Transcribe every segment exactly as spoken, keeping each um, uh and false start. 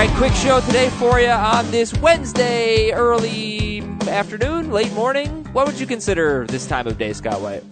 right, quick show today for you on this Wednesday, early afternoon, late morning. What would you consider this time of day, Scott White?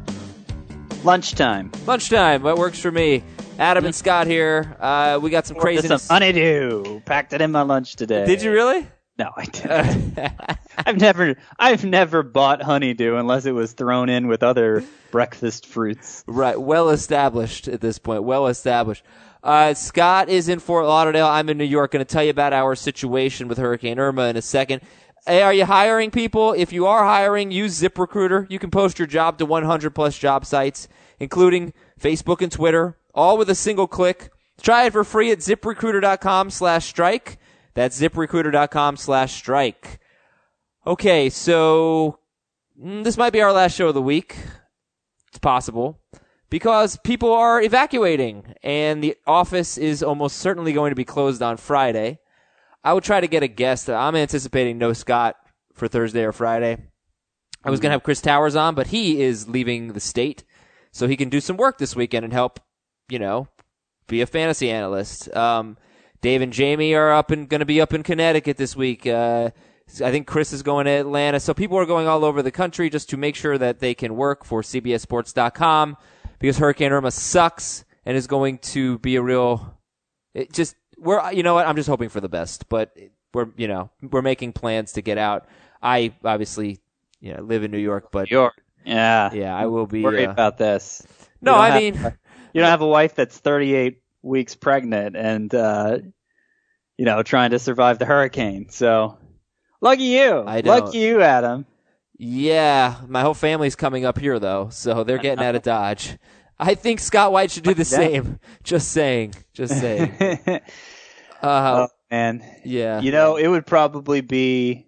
Lunchtime. Lunchtime. That works for me. Adam and Scott here. Uh, we got some craziness. Some honeydew. Packed it in my lunch today. Did you really? No, I didn't. I've never, I've never bought honeydew unless it was thrown in with other breakfast fruits. Right. Well established at this point. Well established. Uh, Scott is in Fort Lauderdale. I'm in New York. Going to tell you about our situation with Hurricane Irma in a second. Hey, are you hiring people? If you are hiring, use ZipRecruiter. You can post your job to one hundred plus job sites, including Facebook and Twitter, all with a single click. Try it for free at ZipRecruiter.com slash strike. That's ZipRecruiter.com slash strike. Okay, so mm, this might be our last show of the week. It's possible. Because people are evacuating, and the office is almost certainly going to be closed on Friday. I would try to get a guest. I'm anticipating no Scott for Thursday or Friday. I was going to have Chris Towers on, but he is leaving the state, so he can do some work this weekend and help, you know, be a fantasy analyst. Um, Dave and Jamie are up and going to be up in Connecticut this week. Uh, I think Chris is going to Atlanta. So people are going all over the country just to make sure that they can work for C B S Sports dot com. Because Hurricane Irma sucks and is going to be a real, it just, we're, you know what, I'm just hoping for the best, but we're, you know, we're making plans to get out. I obviously, you know, live in New York, but. New York. Yeah. Yeah, I will be. Worry uh, about this. No, I have, mean. You don't have a wife that's thirty-eight weeks pregnant and, uh, you know, trying to survive the hurricane. So, lucky you. I don't. Lucky you, Adam. Yeah, my whole family's coming up here, though, so they're getting out of Dodge. I think Scott White should do the same. Just saying. Just saying. Uh, oh, man. Yeah. You know, it would probably be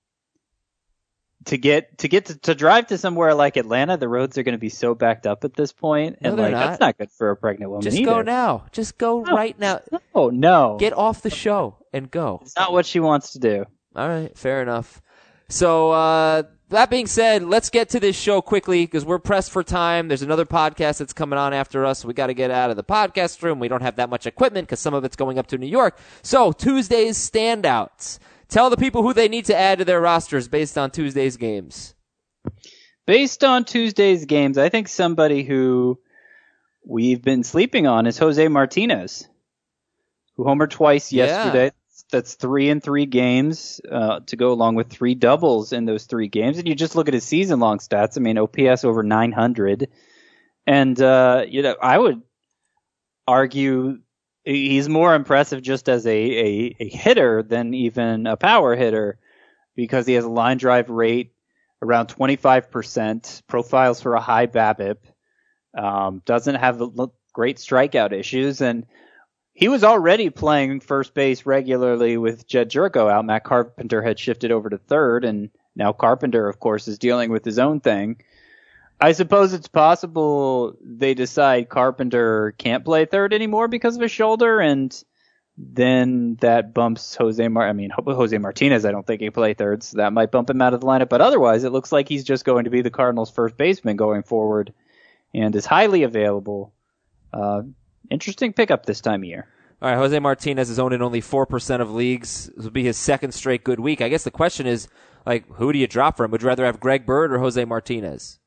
to get to get to, to drive to somewhere like Atlanta. The roads are going to be so backed up at this point, No, and they're like not. that's not good for a pregnant woman. Just either. go now. Just go No. right now. Oh no! Get off the show and go. It's not what she wants to do. All right, fair enough. So, uh, that being said, let's get to this show quickly because we're pressed for time. There's another podcast that's coming on after us. So we got to get out of the podcast room. We don't have that much equipment because some of it's going up to New York. So, Tuesday's standouts. Tell the people who they need to add to their rosters based on Tuesday's games. Based on Tuesday's games, I think somebody who we've been sleeping on is Jose Martinez, who homered twice Yeah. yesterday. That's three in three games uh, to go along with three doubles in those three games. And you just look at his season-long stats. I mean, O P S over nine hundred. And, uh, you know, I would argue he's more impressive just as a, a, a hitter than even a power hitter because he has a line drive rate around twenty-five percent, profiles for a high BABIP, um, doesn't have great strikeout issues, and he was already playing first base regularly with Jed Jerko out. Matt Carpenter had shifted over to third, and now Carpenter, of course, is dealing with his own thing. I suppose it's possible they decide Carpenter can't play third anymore because of his shoulder, and then that bumps Jose Mar- I mean, Jose Martinez, I don't think he can play third, so that might bump him out of the lineup. But otherwise, it looks like he's just going to be the Cardinals' first baseman going forward and is highly available. Uh, Interesting pickup this time of year. All right, Jose Martinez is owned in only four percent of leagues. This will be his second straight good week. I guess the question is, like, who do you drop for him? Would you rather have Greg Bird or Jose Martinez?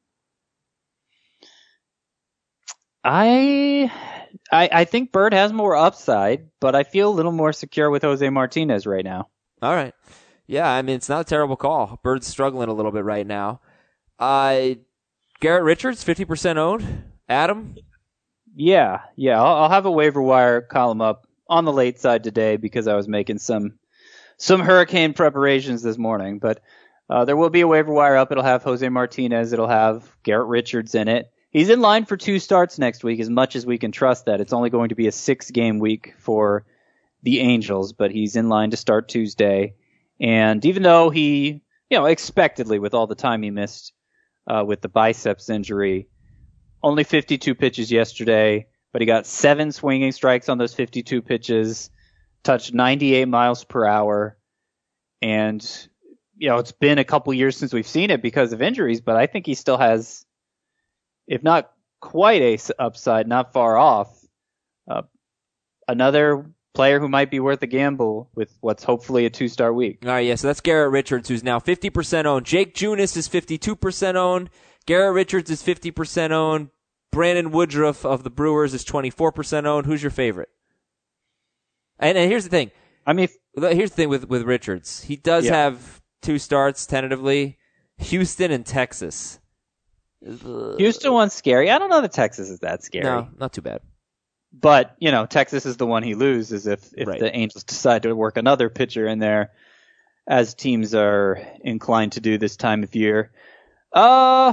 I, I I think Bird has more upside, but I feel a little more secure with Jose Martinez right now. All right. Yeah, I mean, it's not a terrible call. Bird's struggling a little bit right now. Uh, Garrett Richards, fifty percent owned. Adam? Yeah, yeah. I'll, I'll have a waiver wire column up on the late side today because I was making some some hurricane preparations this morning. But uh, there will be a waiver wire up. It'll have Jose Martinez. It'll have Garrett Richards in it. He's in line for two starts next week, as much as we can trust that. It's only going to be a six-game week for the Angels, but he's in line to start Tuesday. And even though he, you know, expectedly with all the time he missed uh, with the biceps injury, only fifty-two pitches yesterday, but he got seven swinging strikes on those fifty-two pitches, touched ninety-eight miles per hour. And, you know, it's been a couple years since we've seen it because of injuries, but I think he still has, if not quite a upside, not far off. Uh, another player who might be worth a gamble with what's hopefully a two-star week. All right, yeah, so that's Garrett Richards, who's now fifty percent owned. Jake Junis is fifty-two percent owned. Garrett Richards is fifty percent owned. Brandon Woodruff of the Brewers is twenty-four percent owned. Who's your favorite? And, and here's the thing. I mean, here's the thing with, with Richards. He does yeah. have two starts tentatively. Houston and Texas. Houston one's scary. I don't know that Texas is that scary. No, not too bad. But, you know, Texas is the one he loses if, if right. the Angels decide to work another pitcher in there, as teams are inclined to do this time of year. Uh,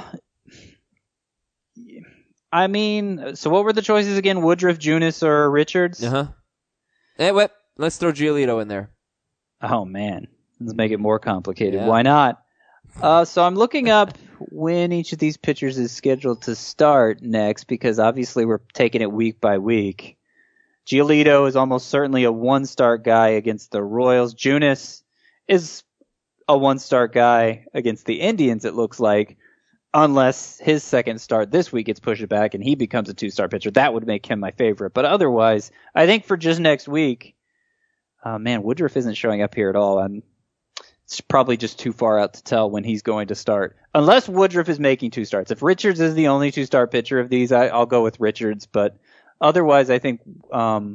I mean, so what were the choices again? Woodruff, Junis, or Richards? Uh-huh. Hey, wait, let's throw Giolito in there. Oh, man. Let's make it more complicated. Yeah. Why not? Uh, so I'm looking up when each of these pitchers is scheduled to start next, because obviously we're taking it week by week. Giolito is almost certainly a one-start guy against the Royals. Junis is a one-start guy against the Indians, it looks like, unless his second start this week gets pushed back and he becomes a two-star pitcher. That would make him my favorite. But otherwise, I think for just next week, uh, man, Woodruff isn't showing up here at all. I'm It's probably just too far out to tell when he's going to start. Unless Woodruff is making two starts. If Richards is the only two-star pitcher of these, I, I'll go with Richards. But otherwise, I think um,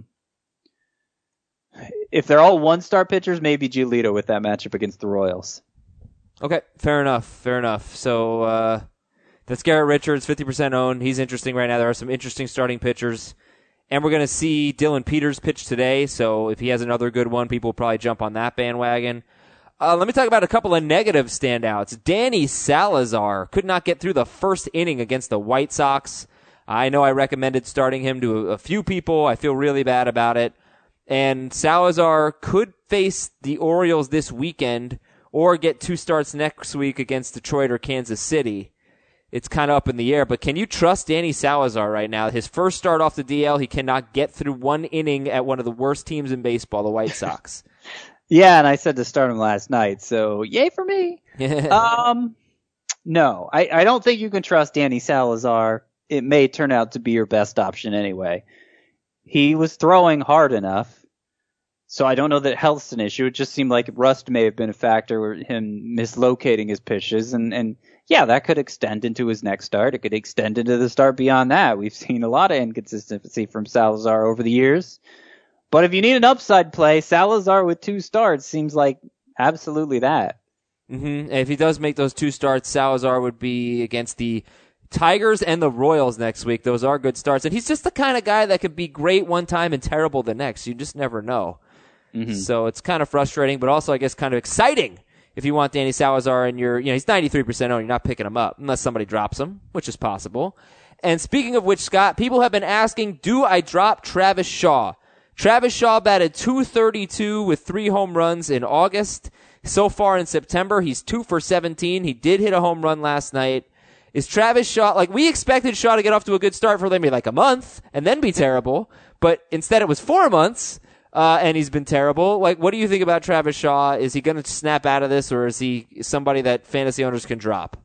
if they're all one-star pitchers, maybe Giolito with that matchup against the Royals. Okay, fair enough, fair enough. So uh, that's Garrett Richards, fifty percent owned. He's interesting right now. There are some interesting starting pitchers. And we're going to see Dylan Peters pitch today. So if he has another good one, people will probably jump on that bandwagon. Uh, let me talk about a couple of negative standouts. Danny Salazar could not get through the first inning against the White Sox. I know I recommended starting him to a, a few people. I feel really bad about it. And Salazar could face the Orioles this weekend or get two starts next week against Detroit or Kansas City. It's kind of up in the air, but can you trust Danny Salazar right now? His first start off the D L, he cannot get through one inning at one of the worst teams in baseball, the White Sox. Yeah, and I said to start him last night, so yay for me. um, no, I, I don't think you can trust Danny Salazar. It may turn out to be your best option anyway. He was throwing hard enough, so I don't know that health's an issue. It just seemed like rust may have been a factor with him mislocating his pitches, and, and yeah, that could extend into his next start. It could extend into the start beyond that. We've seen a lot of inconsistency from Salazar over the years. But if you need an upside play, Salazar with two starts seems like absolutely that. Mm-hmm. If he does make those two starts, Salazar would be against the Tigers and the Royals next week. Those are good starts. And he's just the kind of guy that could be great one time and terrible the next. You just never know. Mm-hmm. So it's kind of frustrating, but also I guess kind of exciting if you want Danny Salazar and you're, you know, he's ninety-three percent owned. You're not picking him up unless somebody drops him, which is possible. And speaking of which, Scott, people have been asking, do I drop Travis Shaw? Travis Shaw batted two thirty-two with three home runs in August. So far in September, he's two for seventeen. He did hit a home run last night. Is Travis Shaw, like we expected Shaw to get off to a good start for maybe like a month and then be terrible, but instead it was four months, uh, and he's been terrible. Like, what do you think about Travis Shaw? Is he going to snap out of this, or is he somebody that fantasy owners can drop?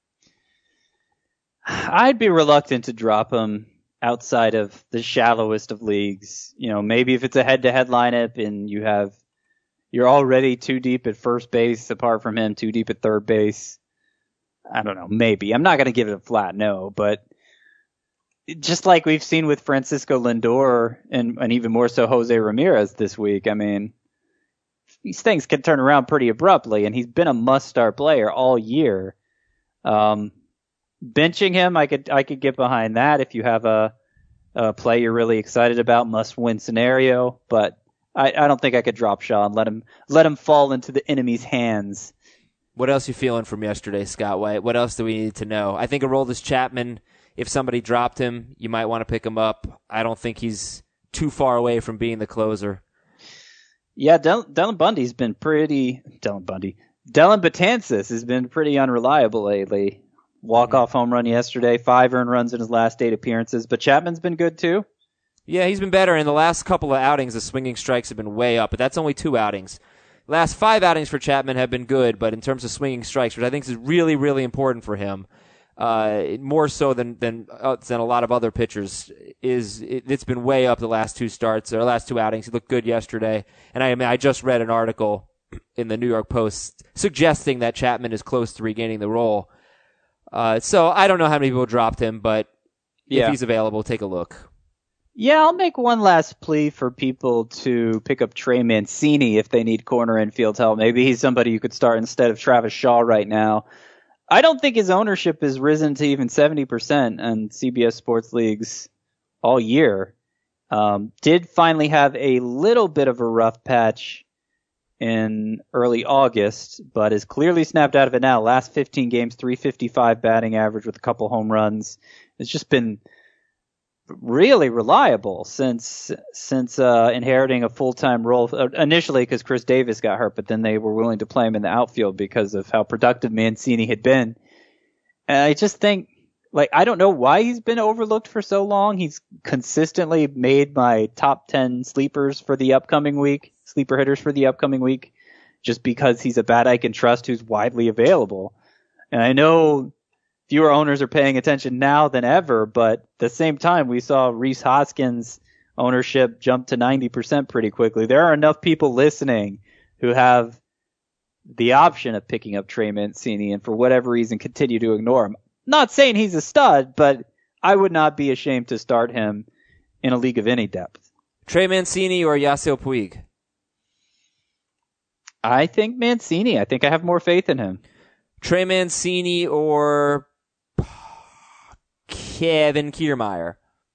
I'd be reluctant to drop him outside of the shallowest of leagues. You know, maybe if it's a head-to-head lineup and you have, you're already too deep at first base apart from him, too deep at third base. I don't know, maybe. I'm not going to give it a flat no, but just like we've seen with Francisco Lindor and, and even more so Jose Ramirez this week, I mean, these things can turn around pretty abruptly, and he's been a must-start player all year. Um, Benching him, I could I could get behind that if you have a, a play you're really excited about, must-win scenario. But I, I don't think I could drop Shaw and let him let him fall into the enemy's hands. What else you feeling from yesterday, Scott White? What else do we need to know? I think Aroldis Chapman, if somebody dropped him, you might want to pick him up. I don't think he's too far away from being the closer. Yeah, Del- Dylan Bundy's been pretty. Dylan Bundy, Dylan Betances has been pretty unreliable lately. Walk-off home run yesterday, five earned runs in his last eight appearances. But Chapman's been good, too. Yeah, he's been better. In the last couple of outings, the swinging strikes have been way up, but that's only two outings. Last five outings for Chapman have been good, but in terms of swinging strikes, which I think is really, really important for him, uh, more so than than uh, than a lot of other pitchers. Is it, it's been way up the last two starts or last two outings. He looked good yesterday, and I, I mean I just read an article in the New York Post suggesting that Chapman is close to regaining the role. Uh, so I don't know how many people dropped him, but yeah. if he's available, take a look. Yeah, I'll make one last plea for people to pick up Trey Mancini if they need corner infield help. Maybe he's somebody you could start instead of Travis Shaw right now. I don't think his ownership has risen to even seventy percent on C B S Sports Leagues all year. Um, did finally have a little bit of a rough patch in early August, but is clearly snapped out of it now. Last fifteen games, three fifty-five batting average with a couple home runs. It's just been really reliable since since uh, inheriting a full-time role uh, initially because Chris Davis got hurt, but then they were willing to play him in the outfield because of how productive Mancini had been. And I just think, like, I don't know why he's been overlooked for so long. He's consistently made my top ten sleepers for the upcoming week. Sleeper hitters for the upcoming week, just because he's a bat I can trust who's widely available. And I know fewer owners are paying attention now than ever, but at the same time, we saw Rhys Hoskins' ownership jump to ninety percent pretty quickly. There are enough people listening who have the option of picking up Trey Mancini and for whatever reason continue to ignore him. Not saying he's a stud, but I would not be ashamed to start him in a league of any depth. Trey Mancini or Yasiel Puig? I think Mancini. I think I have more faith in him. Trey Mancini or Kevin Kiermaier?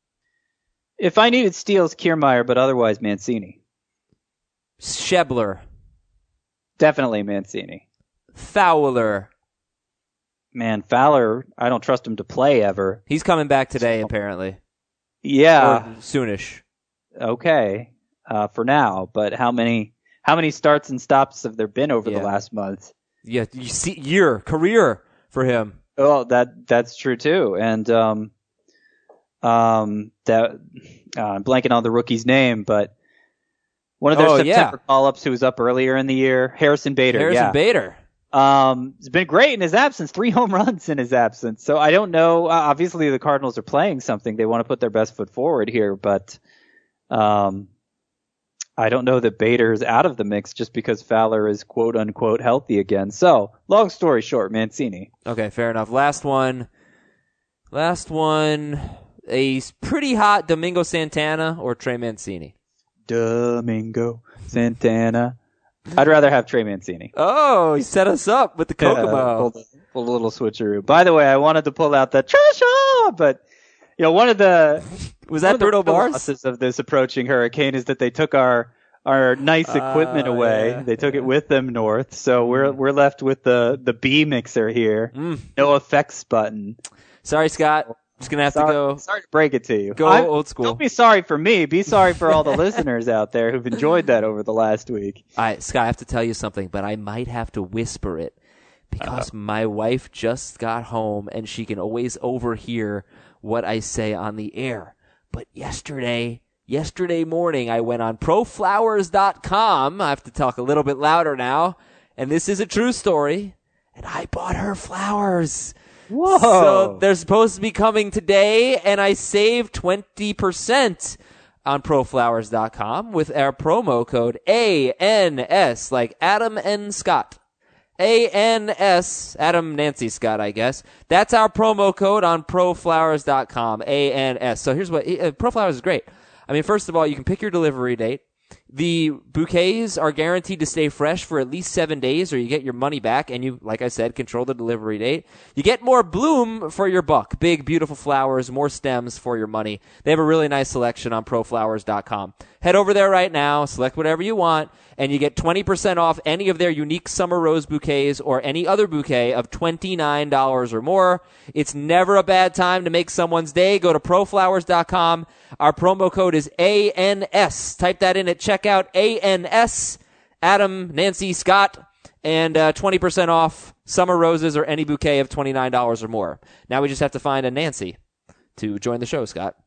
If I needed steals, Kiermaier, but otherwise Mancini. Schebler? Definitely Mancini. Fowler? Man, Fowler, I don't trust him to play ever. He's coming back today, apparently. Yeah. Or soonish. Okay, uh, for now. But how many how many starts and stops have there been over yeah. the last month? Yeah, you see, year, career for him. Oh, that that's true too. And um, um, that uh, I'm blanking on the rookie's name, but one of their oh, September yeah. call-ups who was up earlier in the year, Harrison Bader. Harrison yeah. Bader. Um, it's been great in his absence. Three home runs in his absence. So I don't know. Uh, obviously, the Cardinals are playing something. They want to put their best foot forward here, but um, I don't know that Bader is out of the mix just because Fowler is quote unquote healthy again. So long story short, Mancini. Okay, fair enough. Last one. Last one. A pretty hot Domingo Santana or Trey Mancini? Domingo Santana. I'd rather have Trey Mancini. Oh, he set us up with the Kokomo. Yeah, pulled, pulled a little switcheroo. By the way, I wanted to pull out the Trisha, but you know, one of the was that Bruno Mars? Losses of this approaching hurricane is that they took our our nice equipment uh, away. Yeah, they took yeah. it with them north, so mm. we're we're left with the the B mixer here. Mm. No effects button. Sorry, Scott. Just gonna have sorry, to go. Sorry to break it to you. Go I'm, old school. Don't be sorry for me. Be sorry for all the listeners out there who've enjoyed that over the last week. All right, Scott, I have to tell you something, but I might have to whisper it because Uh-oh. my wife just got home and she can always overhear what I say on the air. But yesterday, yesterday morning, I went on pro flowers dot com. I have to talk a little bit louder now, and this is a true story. And I bought her flowers. Whoa. So they're supposed to be coming today, and I saved twenty percent on pro flowers dot com with our promo code A N S, like Adam and Scott. A N S, Adam Nancy Scott, I guess. That's our promo code on pro flowers dot com, A N S. So here's what, uh, ProFlowers is great. I mean, first of all, you can pick your delivery date. The bouquets are guaranteed to stay fresh for at least seven days or you get your money back and you, like I said, control the delivery date. You get more bloom for your buck. Big, beautiful flowers, more stems for your money. They have a really nice selection on pro flowers dot com. Head over there right now, select whatever you want, and you get twenty percent off any of their unique summer rose bouquets or any other bouquet of twenty-nine dollars or more. It's never a bad time to make someone's day. Go to pro flowers dot com. Our promo code is A N S. Type that in at checkout, A N S, Adam, Nancy, Scott, and uh, twenty percent off summer roses or any bouquet of twenty-nine dollars or more. Now we just have to find a Nancy to join the show, Scott.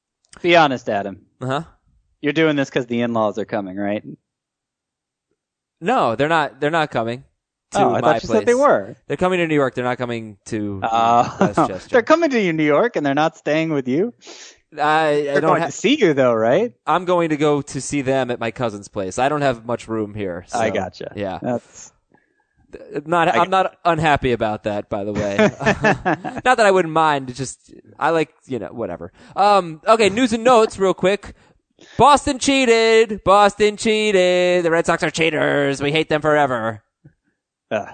Be honest, Adam. Uh-huh. You're doing this because the in-laws are coming, right? No, they're not. They're not coming. to oh, I my thought you place. said they were. They're coming to New York. They're not coming to Uh, Westchester. They're coming to New York and they're not staying with you. I, I They're don't going ha- to see you though, right? I'm going to go to see them at my cousin's place. I don't have much room here. So, I gotcha. Yeah. That's... Not, I'm not unhappy about that, by the way. Not that I wouldn't mind. It's just, I like, you know, whatever. Um, okay, news and notes real quick. Boston cheated. Boston cheated. The Red Sox are cheaters. We hate them forever. Uh,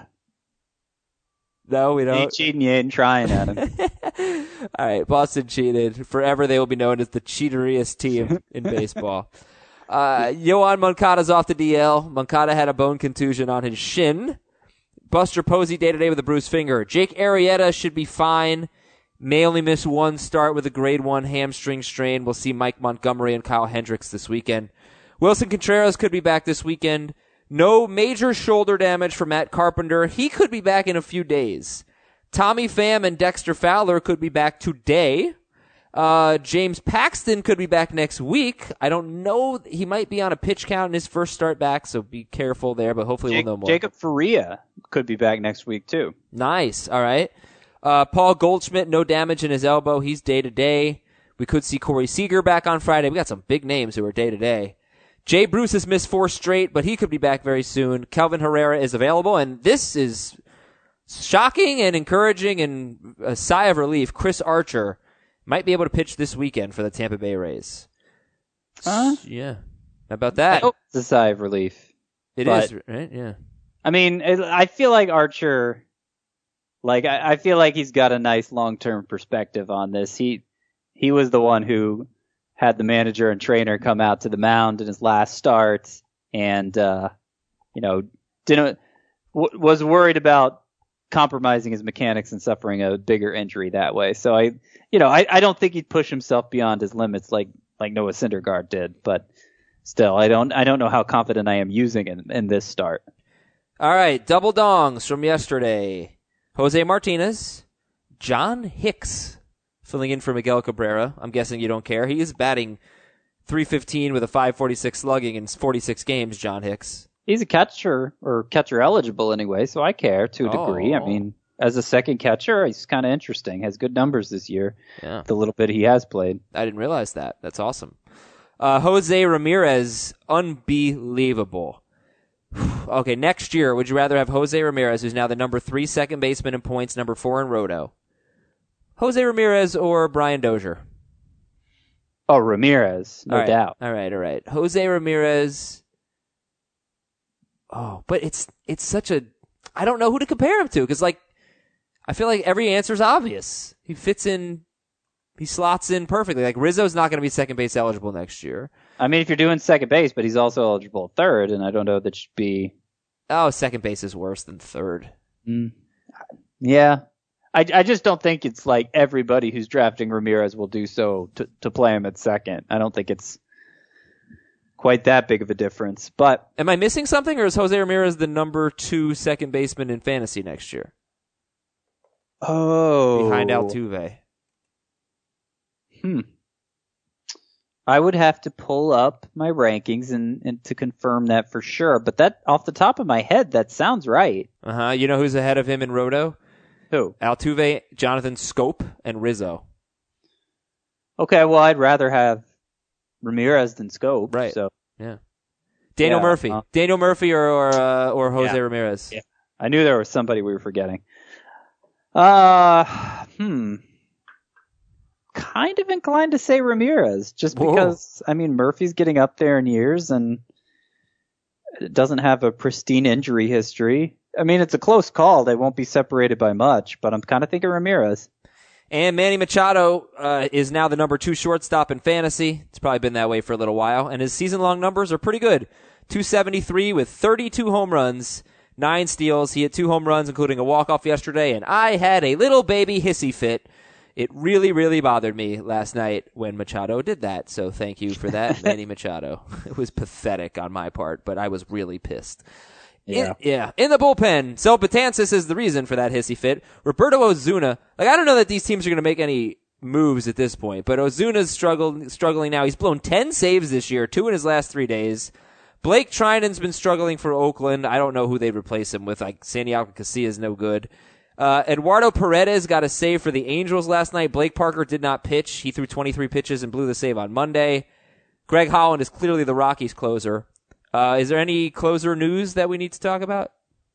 no, we you don't. ain't cheating, you ain't trying at him. All right, Boston cheated. Forever they will be known as the cheateriest team in baseball. Uh, Yohan Moncada's off the D L. Moncada had a bone contusion on his shin. Buster Posey day-to-day with a bruised finger. Jake Arrieta should be fine. May only miss one start with a grade one hamstring strain. We'll see Mike Montgomery and Kyle Hendricks this weekend. Wilson Contreras could be back this weekend. No major shoulder damage for Matt Carpenter. He could be back in a few days. Tommy Pham and Dexter Fowler could be back today. Uh, James Paxton could be back next week. I don't know. He might be on a pitch count in his first start back, so be careful there, but hopefully Jake, we'll know more. Jacob Faria could be back next week, too. Nice. All right. Uh, Paul Goldschmidt, no damage in his elbow. He's day-to-day. We could see Corey Seager back on Friday. We got some big names who are day-to-day. Jay Bruce has missed four straight, but he could be back very soon. Kelvin Herrera is available, and this is shocking and encouraging and a sigh of relief. Chris Archer might be able to pitch this weekend for the Tampa Bay Rays. Huh? Yeah. How about that? Oh, it's a sigh of relief. It but, is, right? Yeah. I mean, it, I feel like Archer, like, I, I feel like he's got a nice long-term perspective on this. He, he was the one who had the manager and trainer come out to the mound in his last start and, uh, you know, didn't, w- was worried about compromising his mechanics and suffering a bigger injury that way. So I, you know, I, I don't think he'd push himself beyond his limits like, like Noah Syndergaard did, but still, I don't, I don't know how confident I am using in, in this start. All right. Double dongs from yesterday. Jose Martinez, John Hicks filling in for Miguel Cabrera. I'm guessing you don't care. He is batting three fifteen with a five forty-six slugging in forty-six games, John Hicks. He's a catcher, or catcher eligible anyway, so I care to a degree. Oh. I mean, as a second catcher, he's kind of interesting. Has good numbers this year. Yeah. The little bit he has played. I didn't realize that. That's awesome. Uh, Jose Ramirez, unbelievable. Okay, next year, would you rather have Jose Ramirez, who's now the number three second baseman in points, number four in Roto? Jose Ramirez or Brian Dozier? Oh, Ramirez, no all right, doubt. All right, all right. Jose Ramirez. Oh, but it's it's such a. I don't know who to compare him to because, like, I feel like every answer is obvious. He fits in. He slots in perfectly. Like, Rizzo's not going to be second base eligible next year. I mean, if you're doing second base, but he's also eligible at third, and I don't know that should be. Oh, second base is worse than third. Mm, yeah. I, I just don't think it's like everybody who's drafting Ramirez will do so to, to play him at second. I don't think it's quite that big of a difference. But am I missing something, or is Jose Ramirez the number two second baseman in fantasy next year? Oh. Behind Altuve. Hmm. I would have to pull up my rankings and, and to confirm that for sure. But that, off the top of my head, that sounds right. Uh-huh. You know who's ahead of him in Roto? Who? Altuve, Jonathan Scope, and Rizzo. Okay, well, I'd rather have Ramirez than Scope. Right. So. Yeah. Daniel Yeah, Murphy. uh, Daniel Murphy or or, uh, or Jose Yeah. Ramirez. Yeah. I knew there was somebody we were forgetting. Uh, hmm. Kind of inclined to say Ramirez, just Whoa. because, I mean, Murphy's getting up there in years and doesn't have a pristine injury history. I mean, it's a close call. They won't be separated by much, but I'm kind of thinking Ramirez. And Manny Machado uh, is now the number two shortstop in fantasy. It's probably been that way for a little while. And his season-long numbers are pretty good. two seventy-three with thirty-two home runs, nine steals. He hit two home runs, including a walk-off yesterday. And I had a little baby hissy fit. It really, really bothered me last night when Machado did that. So thank you for that, Manny Machado. It was pathetic on my part, but I was really pissed. Yeah. In, yeah. In the bullpen. So Betances is the reason for that hissy fit. Roberto Ozuna. Like, I don't know that these teams are going to make any moves at this point, but Ozuna's struggled, struggling now. He's blown ten saves this year, two in his last three days. Blake Trinan's been struggling for Oakland. I don't know who they'd replace him with. Like Santiago Casillas no good. Uh, Eduardo Paredes got a save for the Angels last night. Blake Parker did not pitch. He threw twenty-three pitches and blew the save on Monday. Greg Holland is clearly the Rockies closer. Uh, is there any closer news that we need to talk about?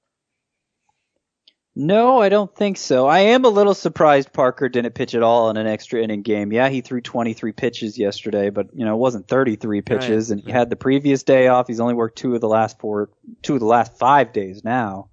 No, I don't think so. I am a little surprised Parker didn't pitch at all in an extra inning game. Yeah, he threw twenty-three pitches yesterday, but you know, it wasn't thirty-three pitches, right. And he had the previous day off. He's only worked two of the last four, two of the last five days now.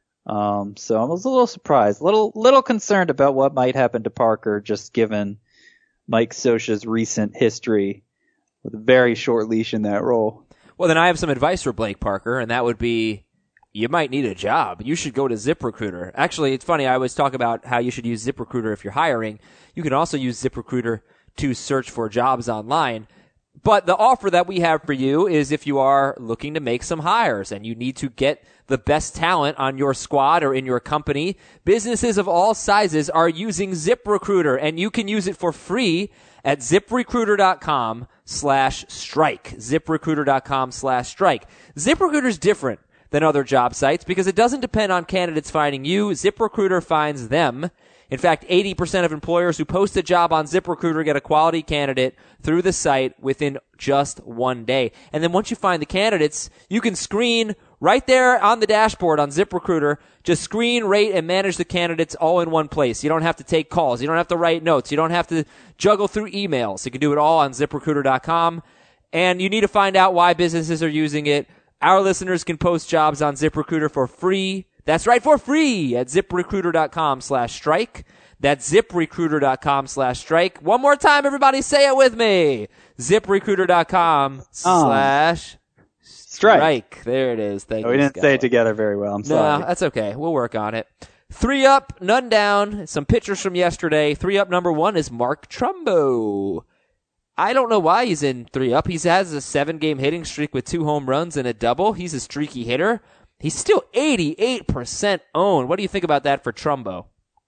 Um, so I was a little surprised, a little, little concerned about what might happen to Parker, just given Mike Scioscia's recent history with a very short leash in that role. Well, then I have some advice for Blake Parker, and that would be, you might need a job. You should go to ZipRecruiter. Actually, it's funny. I always talk about how you should use ZipRecruiter if you're hiring. You can also use ZipRecruiter to search for jobs online. But the offer that we have for you is if you are looking to make some hires and you need to get the best talent on your squad or in your company, businesses of all sizes are using ZipRecruiter, and you can use it for free at ZipRecruiter.com slash strike. ZipRecruiter.com slash strike. ZipRecruiter's different than other job sites because it doesn't depend on candidates finding you. ZipRecruiter finds them. In fact, eighty percent of employers who post a job on ZipRecruiter get a quality candidate through the site within just one day. And then once you find the candidates, you can screen right there on the dashboard on ZipRecruiter. Just screen, rate, and manage the candidates all in one place. You don't have to take calls. You don't have to write notes. You don't have to juggle through emails. You can do it all on ZipRecruiter dot com. And you need to find out why businesses are using it. Our listeners can post jobs on ZipRecruiter for free. That's right, for free at ZipRecruiter.com slash strike. That's ZipRecruiter.com slash strike. One more time, everybody, say it with me. ZipRecruiter.com slash strike. There it is. Thank oh, you. We didn't Scott. say it together very well. I'm sorry. No, that's okay. We'll work on it. Three up, none down. Some pitchers from yesterday. Three up, number one is Mark Trumbo. I don't know why he's in three up. He has a seven-game hitting streak with two home runs and a double. He's a streaky hitter. He's still eighty-eight percent owned. What do you think about that for Trumbo?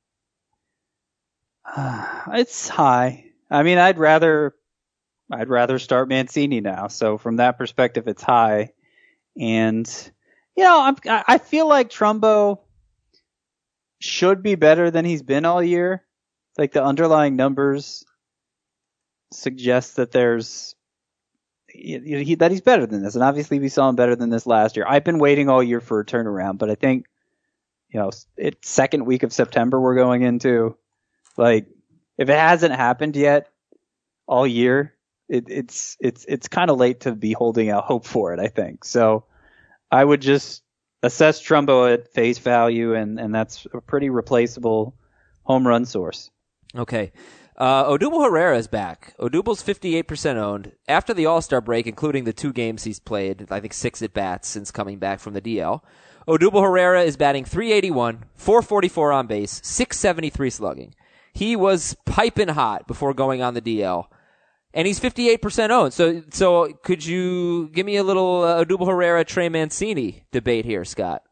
Uh, it's high. I mean, I'd rather, I'd rather start Mancini now. So from that perspective, it's high. And, you know, I'm, I feel like Trumbo should be better than he's been all year. Like the underlying numbers suggest that there's, He, he, that he's better than this. And obviously we saw him better than this last year. I've been waiting all year for a turnaround, but I think, you know, it's second week of September we're going into. Like, if it hasn't happened yet all year, it, it's, it's, it's kind of late to be holding out hope for it, I think. So I would just assess Trumbo at face value, and, and that's a pretty replaceable home run source. Okay. Uh, Odubel Herrera is back. Odubel's fifty-eight percent owned. After the All-Star break, including the two games he's played, I think six at-bats since coming back from the D L, Odubel Herrera is batting three eighty-one, four forty-four on base, six seventy-three slugging. He was piping hot before going on the D L, and he's fifty-eight percent owned. So so could you give me a little uh, Odubel Herrera, Trey Mancini debate here, Scott?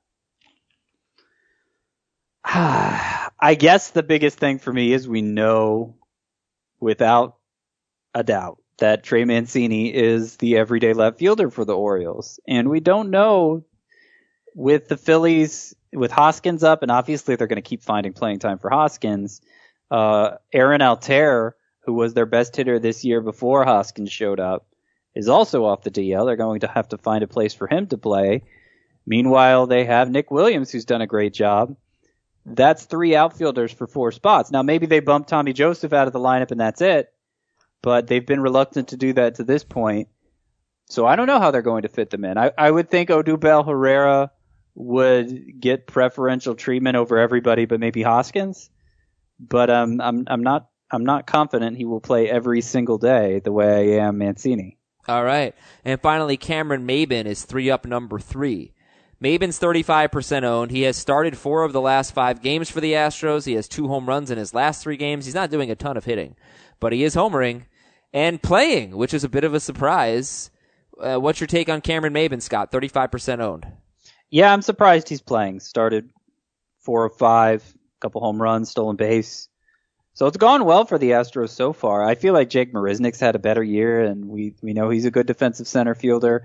I guess the biggest thing for me is we know without a doubt that Trey Mancini is the everyday left fielder for the Orioles. And we don't know with the Phillies, with Hoskins up, and obviously they're going to keep finding playing time for Hoskins. Uh, Aaron Altair, who was their best hitter this year before Hoskins showed up, is also off the D L. They're going to have to find a place for him to play. Meanwhile, they have Nick Williams, who's done a great job. That's three outfielders for four spots. Now, maybe they bump Tommy Joseph out of the lineup and that's it, but they've been reluctant to do that to this point. So I don't know how they're going to fit them in. I, I would think Odubel Herrera would get preferential treatment over everybody but maybe Hoskins. But um, I'm I'm not I'm not confident he will play every single day the way I am Mancini. All right. And finally, Cameron Maybin is three up, number three. Maybin's thirty-five percent owned. He has started four of the last five games for the Astros. He has two home runs in his last three games. He's not doing a ton of hitting, but he is homering and playing, which is a bit of a surprise. Uh, what's your take on Cameron Maybin, Scott? thirty-five percent owned. Yeah, I'm surprised he's playing. Started four of five, couple home runs, stolen base. So it's gone well for the Astros so far. I feel like Jake Marisnick's had a better year, and we, we know he's a good defensive center fielder.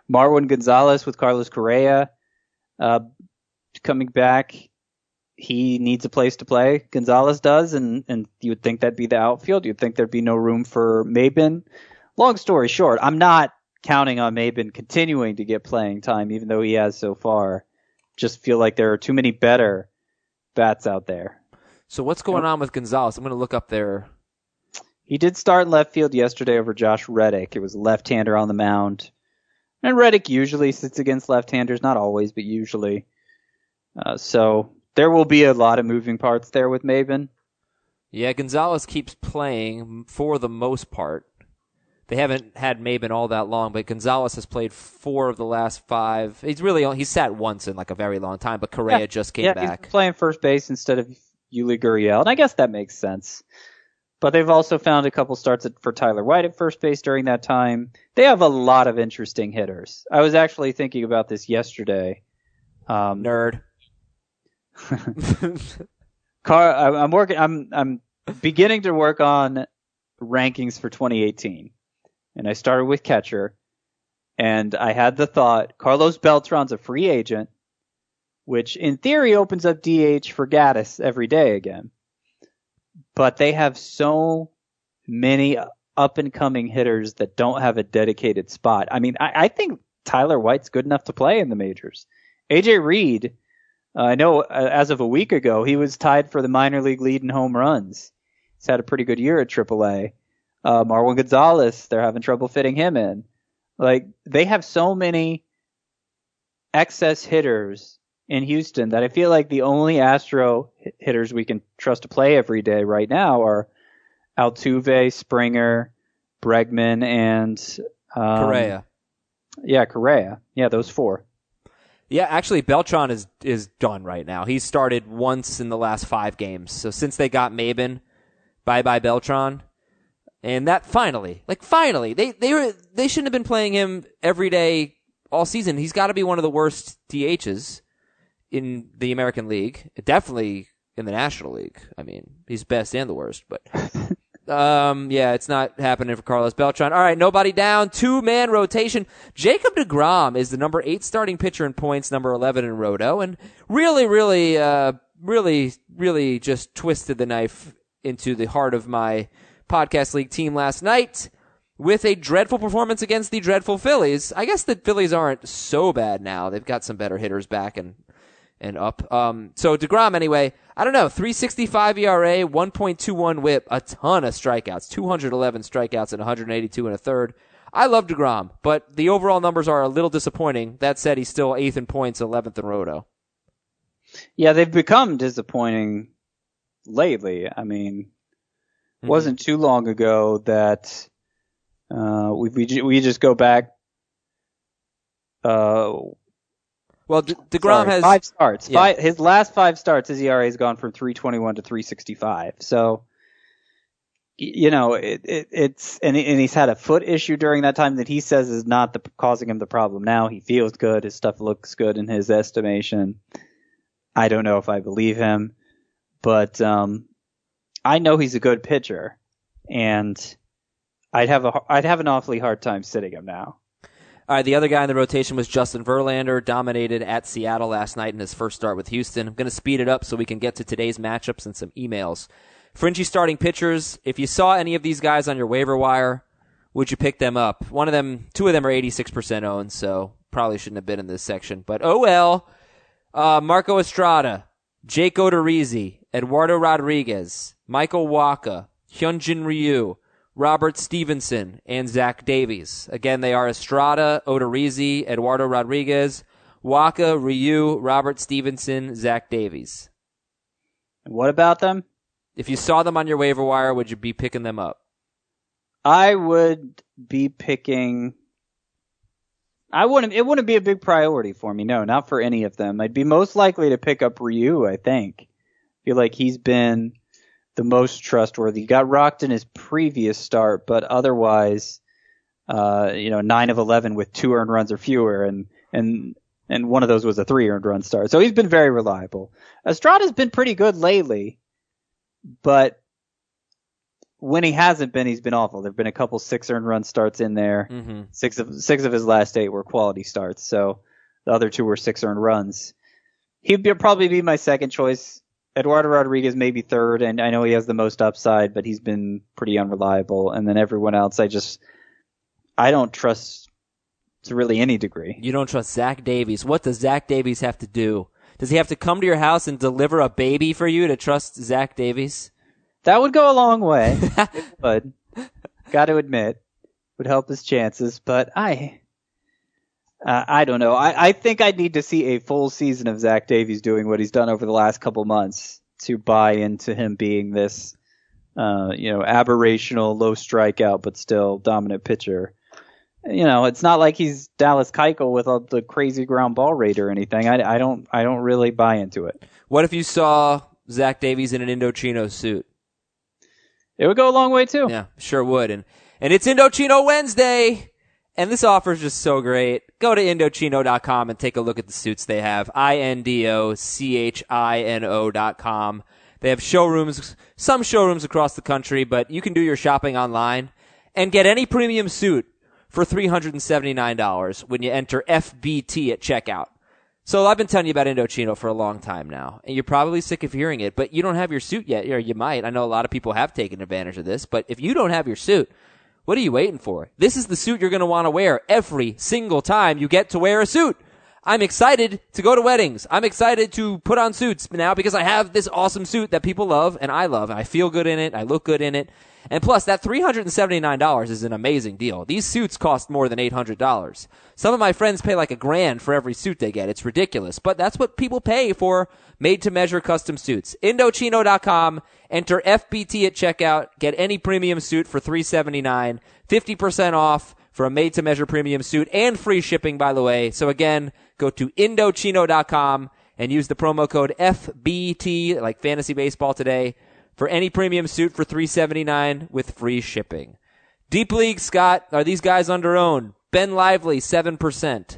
Marwin Gonzalez with Carlos Correa uh, coming back. He needs a place to play. Gonzalez does, and, and you would think that'd be the outfield. You'd think there'd be no room for Maben. Long story short, I'm not counting on Maben continuing to get playing time, even though he has so far. Just feel like there are too many better bats out there. So what's going on with Gonzalez? I'm going to look up there. He did start in left field yesterday over Josh Reddick. It was a left-hander on the mound. And Reddick usually sits against left-handers, not always, but usually. Uh, so there will be a lot of moving parts there with Maben. Yeah, Gonzalez keeps playing for the most part. They haven't had Maben all that long, but Gonzalez has played four of the last five. He's really he's sat once in like a very long time, but Correa yeah, just came yeah, back. He's playing first base instead of Yuli Gurriel, and I guess that makes sense. But they've also found a couple starts at, for Tyler White at first base during that time. They have a lot of interesting hitters. I was actually thinking about this yesterday. Um, Nerd. Car, I'm working. I'm I'm beginning to work on rankings for twenty eighteen, and I started with catcher. And I had the thought: Carlos Beltran's a free agent, which in theory opens up D H for Gaddis every day again. But they have so many up-and-coming hitters that don't have a dedicated spot. I mean, I, I think Tyler White's good enough to play in the majors. A J Reed, uh, I know uh, as of a week ago, he was tied for the minor league lead in home runs. He's had a pretty good year at triple A. Uh, Marwin Gonzalez, they're having trouble fitting him in. Like, they have so many excess hitters in Houston that I feel like the only Astro hitters we can trust to play every day right now are Altuve, Springer, Bregman, and um, Correa. Yeah, Correa. Yeah, those four. Yeah, actually, Beltran is is done right now. He's started once in the last five games. So since they got Maben, bye-bye Beltran. And that finally, like finally, they they were they shouldn't have been playing him every day all season. He's got to be one of the worst D Hs in the American League, definitely in the National League. I mean, he's best and the worst, but um, yeah, it's not happening for Carlos Beltran. All right, nobody down, two-man rotation. Jacob deGrom is the number eight starting pitcher in points, number eleven in Roto, and really, really, uh, really, really just twisted the knife into the heart of my podcast league team last night with a dreadful performance against the dreadful Phillies. I guess the Phillies aren't so bad now. They've got some better hitters back and and up. Um, so DeGrom, anyway, I don't know, three sixty-five E R A, one point two one whip, a ton of strikeouts, two hundred eleven strikeouts and one hundred eighty-two and a third. I love DeGrom, but the overall numbers are a little disappointing. That said, he's still eighth in points, eleventh in Roto. Yeah, they've become disappointing lately. I mean, it wasn't too long ago that uh, we, we we just go back. Uh, well, De- DeGrom sorry, has five starts. Yeah. Five, his last five starts, his E R A has gone from three twenty-one to three sixty-five. So, you know, it, it, it's and and he's had a foot issue during that time that he says is not the, causing him the problem. Now he feels good. His stuff looks good in his estimation. I don't know if I believe him, but um, I know he's a good pitcher, and I'd have a I'd have an awfully hard time sitting him now. All right, the other guy in the rotation was Justin Verlander, dominated at Seattle last night in his first start with Houston. I'm going to speed it up so we can get to today's matchups and some emails. Fringy starting pitchers, if you saw any of these guys on your waiver wire, would you pick them up? One of them, two of them are eighty-six percent owned, so probably shouldn't have been in this section. But oh well, uh, Marco Estrada, Jake Odorizzi, Eduardo Rodriguez, Michael Wacha, Hyunjin Ryu, Robert Stevenson, and Zach Davies. Again, they are Estrada, Odorizzi, Eduardo Rodriguez, Wacha, Ryu, Robert Stevenson, Zach Davies. And what about them? If you saw them on your waiver wire, would you be picking them up? I would be picking. I wouldn't. It wouldn't be a big priority for me. No, not for any of them. I'd be most likely to pick up Ryu. I think. I feel like he's been the most trustworthy. He got rocked in his previous start, but otherwise, uh, you know, nine of eleven with two earned runs or fewer, and and and one of those was a three earned run start. So he's been very reliable. Estrada's been pretty good lately, but when he hasn't been, he's been awful. There've been a couple six earned run starts in there. Mm-hmm. Six of six of his last eight were quality starts, so the other two were six earned runs. He'd be, probably be my second choice. Eduardo Rodriguez maybe third, and I know he has the most upside, but he's been pretty unreliable. And then everyone else, I just I don't trust to really any degree. You don't trust Zach Davies. What does Zach Davies have to do? Does he have to come to your house and deliver a baby for you to trust Zach Davies? That would go a long way. But got to admit, would help his chances. But I, uh, I don't know. I, I think I'd need to see a full season of Zach Davies doing what he's done over the last couple months to buy into him being this, uh, you know, aberrational, low strikeout but still dominant pitcher. You know, it's not like he's Dallas Keuchel with all the crazy ground ball rate or anything. I, I don't, I don't really buy into it. What if you saw Zach Davies in an Indochino suit? It would go a long way too. Yeah, sure would. And and it's Indochino Wednesday, and this offer is just so great. Go to Indochino dot com and take a look at the suits they have. I N D O C H I N O dot com. They have showrooms, some showrooms across the country, but you can do your shopping online and get any premium suit for three hundred seventy-nine dollars when you enter F B T at checkout. So I've been telling you about Indochino for a long time now, and you're probably sick of hearing it, but you don't have your suit yet, or you might. I know a lot of people have taken advantage of this, but if you don't have your suit, what are you waiting for? This is the suit you're going to want to wear every single time you get to wear a suit. I'm excited to go to weddings. I'm excited to put on suits now because I have this awesome suit that people love and I love, and I feel good in it. I look good in it. And plus, that three hundred seventy-nine dollars is an amazing deal. These suits cost more than eight hundred dollars. Some of my friends pay like a grand for every suit they get. It's ridiculous. But that's what people pay for made-to-measure custom suits. Indochino dot com. Enter F B T at checkout. Get any premium suit for three hundred seventy-nine dollars. fifty percent off for a made-to-measure premium suit and free shipping, by the way. So again, go to Indochino dot com and use the promo code F B T, like fantasy baseball today, for any premium suit for three hundred seventy-nine dollars with free shipping. Deep League, Scott, are these guys under-owned? Ben Lively, seven percent.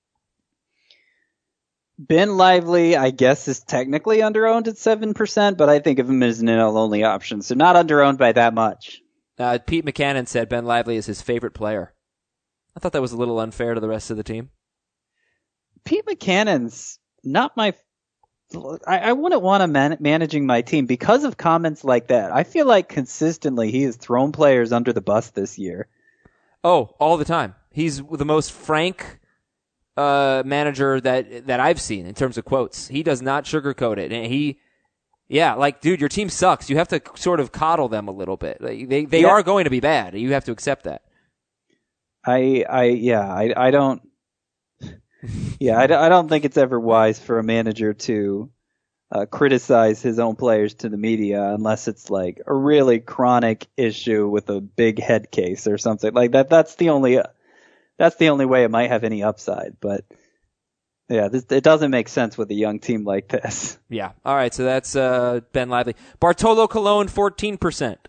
Ben Lively, I guess, is technically under-owned at seven percent, but I think of him as an N L-only option, so not under-owned by that much. Uh, Pete McCannon said Ben Lively is his favorite player. I thought that was a little unfair to the rest of the team. Pete McCannon's not my... I, I wouldn't want him man- managing my team because of comments like that. I feel like consistently he has thrown players under the bus this year. Oh, all the time. He's the most frank uh, manager that that I've seen in terms of quotes. He does not sugarcoat it. And he, yeah, like, dude, your team sucks. You have to sort of coddle them a little bit. Like, they they yeah. are going to be bad. You have to accept that. I, I, yeah, I, I don't... Yeah, I, I don't think it's ever wise for a manager to uh, criticize his own players to the media unless it's like a really chronic issue with a big head case or something like that. That's the only that's the only way it might have any upside. But yeah, this, it doesn't make sense with a young team like this. Yeah. All right. So that's uh, Ben Lively. Bartolo Colon, fourteen percent.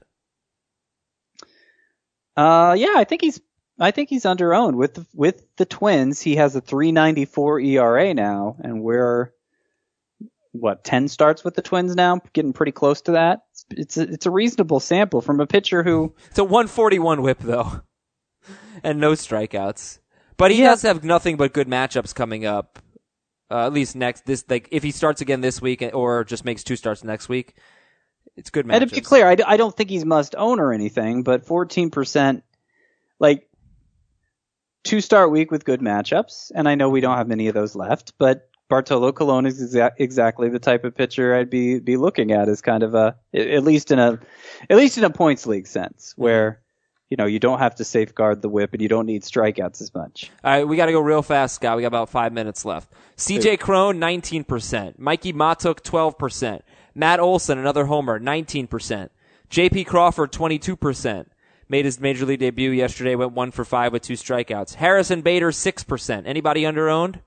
Uh, yeah, I think he's. I think he's under-owned. With the, with the Twins, he has a three ninety-four E R A now, and we're, what, ten starts with the Twins now? Getting pretty close to that. It's, it's, a, it's a reasonable sample from a pitcher who... It's a one forty-one whip, though, and no strikeouts. But he yeah. does have nothing but good matchups coming up, uh, at least next, this, like, if he starts again this week or just makes two starts next week, it's good matchups. And to be clear, I, I don't think he's must-own or anything, but fourteen percent, like... Two-start week with good matchups, and I know we don't have many of those left, but Bartolo Colon is exa- exactly the type of pitcher I'd be be looking at as kind of a, at least in a, at least in a points league sense, where, you know, you don't have to safeguard the whip and you don't need strikeouts as much. All right, we got to go real fast, Scott. We got about five minutes left. C J Cron, nineteen percent. Mikey Matuk, twelve percent. Matt Olson, another homer, nineteen percent. J P Crawford, twenty-two percent. Made his major league debut yesterday, went one for five with two strikeouts. Harrison Bader, six percent. Anybody under-owned?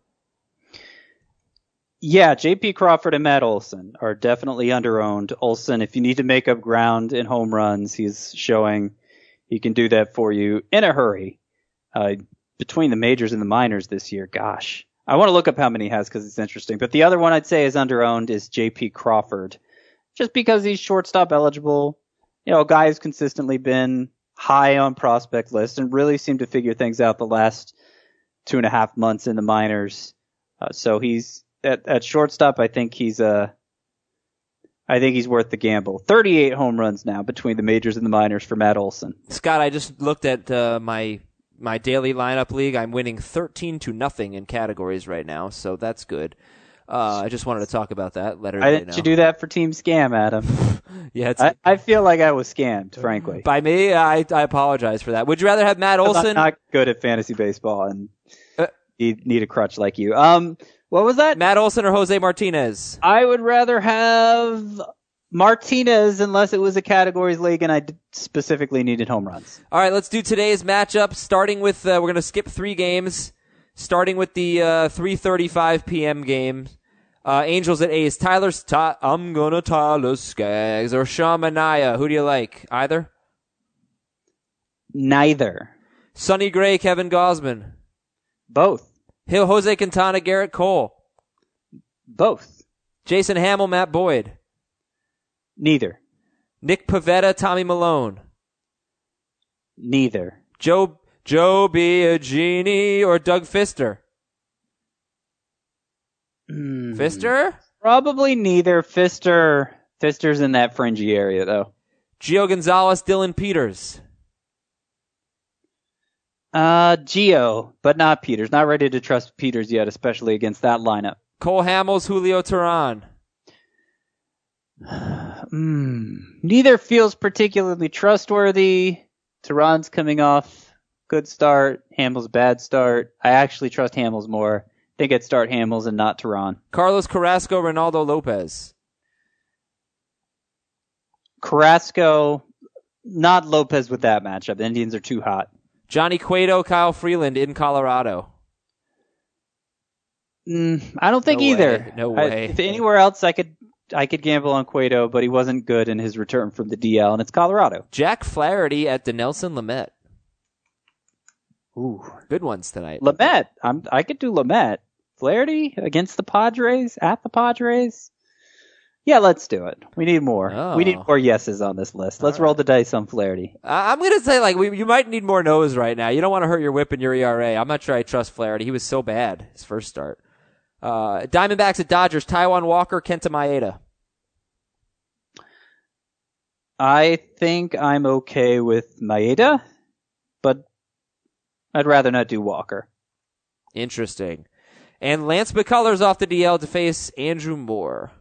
Yeah, J P Crawford and Matt Olson are definitely under-owned. Olson, if you need to make up ground in home runs, he's showing he can do that for you in a hurry. Uh, between the majors and the minors this year, gosh. I want to look up how many he has because it's interesting. But the other one I'd say is under-owned is J P Crawford, just because he's shortstop eligible. you know, a guy who's consistently been high on prospect lists and really seemed to figure things out the last two and a half months in the minors. Uh, so he's at, at shortstop. I think he's a, I think he's worth the gamble. thirty-eight home runs now between the majors and the minors for Matt Olson. Scott, I just looked at uh, my my daily lineup league. I'm winning thirteen to nothing in categories right now, so that's good. Uh, I just wanted to talk about that. Let Why didn't you do that for Team Scam, Adam? yeah, it's, I, I feel like I was scammed, frankly. By me, I I apologize for that. Would you rather have Matt Olson? I'm not good at fantasy baseball and uh, need, need a crutch like you. Um, what was that? Matt Olson or Jose Martinez? I would rather have Martinez unless it was a categories league and I specifically needed home runs. All right, let's do today's matchup. Starting with, uh, we're going to skip three games. Starting with the uh, three thirty-five p.m. game. Uh, Angels at A's. Tyler's, Ty- I'm gonna Tyler Skaggs or Sean Manaea. Who do you like? Either? Neither. Sonny Gray, Kevin Gausman. Both. Hill, Jose Quintana, Garrett Cole. Both. Jason Hamill, Matt Boyd. Neither. Nick Pivetta, Tommy Malone. Neither. Joe, Joe Biagini or Doug Fister. Mm. Fister? Probably neither. Fister. Fister's in that fringy area, though. Gio Gonzalez, Dylan Peters. Uh, Gio, but not Peters. Not ready to trust Peters yet, especially against that lineup. Cole Hamels, Julio Teheran. mm. Neither feels particularly trustworthy. Teheran's coming off good start. Hamels bad start. I actually trust Hamels more. I think I'd start Hamels and not Teheran. Carlos Carrasco, Ronaldo Lopez. Carrasco, not Lopez with that matchup. The Indians are too hot. Johnny Cueto, Kyle Freeland in Colorado. Mm, I don't think no either. Way. No way. I, if anywhere else, I could I could gamble on Cueto, but he wasn't good in his return from the D L, and it's Colorado. Jack Flaherty at the Nelson Lamet. Ooh, good ones tonight. Lamet, I'm I could do Lamet. Flaherty against the Padres at the Padres. Yeah, let's do it. We need more. Oh. We need more yeses on this list. Let's All roll right. the dice on Flaherty. I'm going to say, like, we, you might need more no's right now. You don't want to hurt your whip and your E R A. I'm not sure I trust Flaherty. He was so bad his first start. Uh, Diamondbacks at Dodgers. Taijuan Walker, Kenta Maeda. I think I'm okay with Maeda, but I'd rather not do Walker. Interesting. And Lance McCullers off the D L to face Andrew Moore.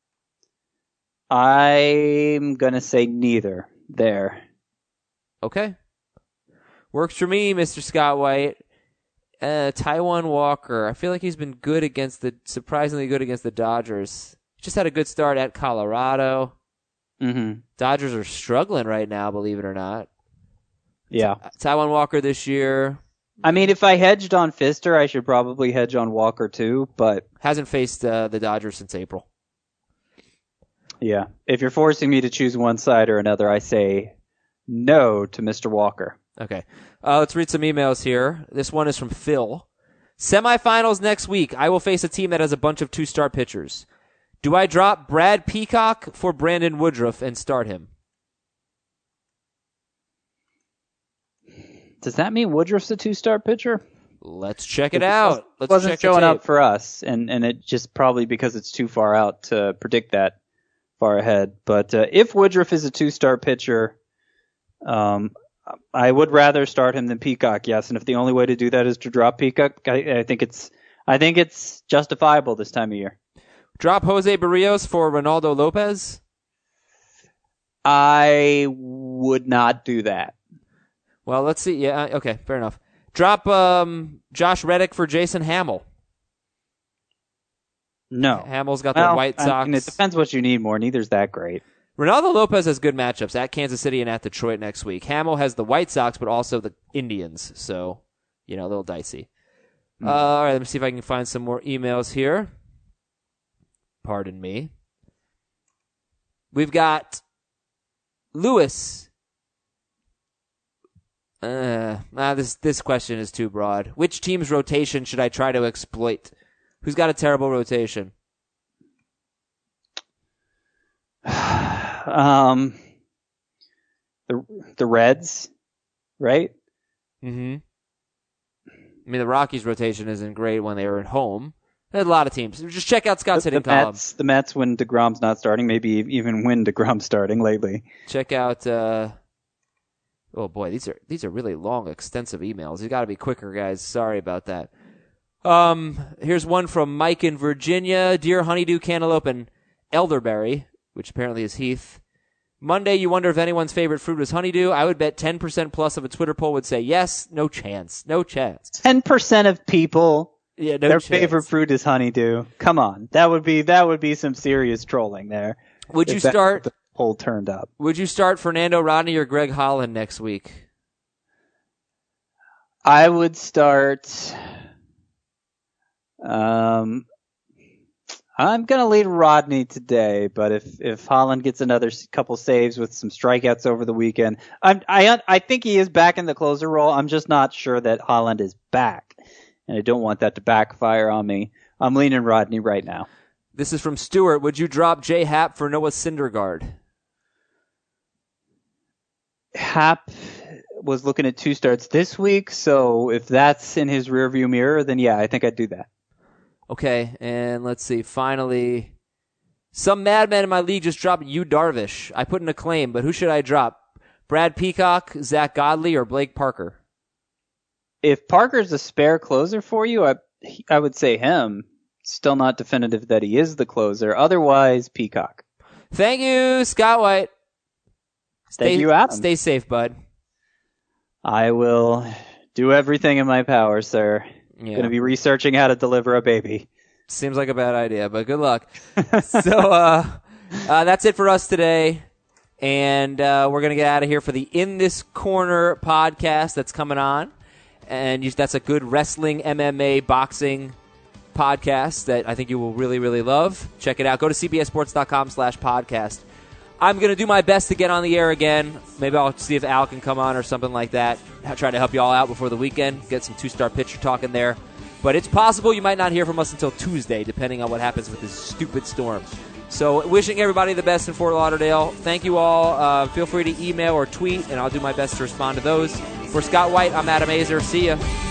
I'm going to say neither there. Okay. Works for me, Mister Scott White. Uh, Taijuan Walker. I feel like he's been good against the, surprisingly good against the Dodgers. Just had a good start at Colorado. Mm-hmm. Dodgers are struggling right now, believe it or not. Yeah. Taijuan Walker this year. I mean, if I hedged on Fister, I should probably hedge on Walker too, but... Hasn't faced uh, the Dodgers since April. Yeah. If you're forcing me to choose one side or another, I say no to Mister Walker. Okay. Uh, let's read some emails here. This one is from Phil. Semifinals next week. I will face a team that has a bunch of two-star pitchers. Do I drop Brad Peacock for Brandon Woodruff and start him? Does that mean Woodruff's a two-star pitcher? Let's check it out. Let's wasn't check showing the up for us, and, and it just probably because it's too far out to predict that far ahead. But uh, if Woodruff is a two-star pitcher, um, I would rather start him than Peacock. Yes, and if the only way to do that is to drop Peacock, I, I think it's I think it's justifiable this time of year. Drop Jose Barrios for Ronaldo Lopez? I would not do that. Well, let's see. Yeah, okay, fair enough. Drop um, Josh Reddick for Jason Hamill. No. Hamill's got well, the White Sox. I mean, it depends what you need more. Neither's that great. Ronaldo Lopez has good matchups at Kansas City and at Detroit next week. Hamill has the White Sox, but also the Indians. So, you know, a little dicey. Mm. Uh, all right, let me see if I can find some more emails here. Pardon me. We've got Lewis. Uh, nah, this this question is too broad. Which team's rotation should I try to exploit? Who's got a terrible rotation? um, the the Reds, right? Mm-hmm. I mean, the Rockies' rotation isn't great when they were at home. There's a lot of teams. Just check out Scott's the, hitting the column. Mets, the Mets when DeGrom's not starting, maybe even when DeGrom's starting lately. Check out. Uh, oh boy, these are these are really long, extensive emails. You got to be quicker, guys. Sorry about that. Um, here's one from Mike in Virginia. Dear Honeydew, Cantaloupe, and Elderberry, which apparently is Heath. Monday, you wonder if anyone's favorite fruit is honeydew. I would bet ten percent plus of a Twitter poll would say yes. No chance. No chance. ten percent of people, yeah, no their chance. favorite fruit is honeydew. Come on. That would be that would be some serious trolling there. Would you start the poll turned up? Would you start Fernando Rodney or Greg Holland next week? I would start um I'm going to lead Rodney today, but if, if Holland gets another couple saves with some strikeouts over the weekend, I'm, I I think he is back in the closer role. I'm just not sure that Holland is back, and I don't want that to backfire on me. I'm leaning Rodney right now. This is from Stuart. Would you drop J Happ for Noah Syndergaard? Happ was looking at two starts this week, so if that's in his rearview mirror, then yeah, I think I'd do that. Okay, and let's see. Finally, some madman in my league just dropped Yu Darvish. I put in a claim, but who should I drop? Brad Peacock, Zach Godley, or Blake Parker? If Parker's a spare closer for you, I I would say him. Still not definitive that he is the closer. Otherwise, Peacock. Thank you, Scott White. Stay, Thank you, Adam. Stay safe, bud. I will do everything in my power, sir. Yeah. Going to be researching how to deliver a baby. Seems like a bad idea, but good luck. so uh, uh, that's it for us today. And uh, we're going to get out of here for the In This Corner podcast that's coming on. And you, that's a good wrestling, M M A, boxing podcast that I think you will really, really love. Check it out. Go to cbssports.com slash podcast. I'm going to do my best to get on the air again. Maybe I'll see if Al can come on or something like that. I'll try to help you all out before the weekend. Get some two-star pitcher talk in there. But it's possible you might not hear from us until Tuesday, depending on what happens with this stupid storm. So wishing everybody the best in Fort Lauderdale. Thank you all. Uh, feel free to email or tweet, and I'll do my best to respond to those. For Scott White, I'm Adam Azer. See ya.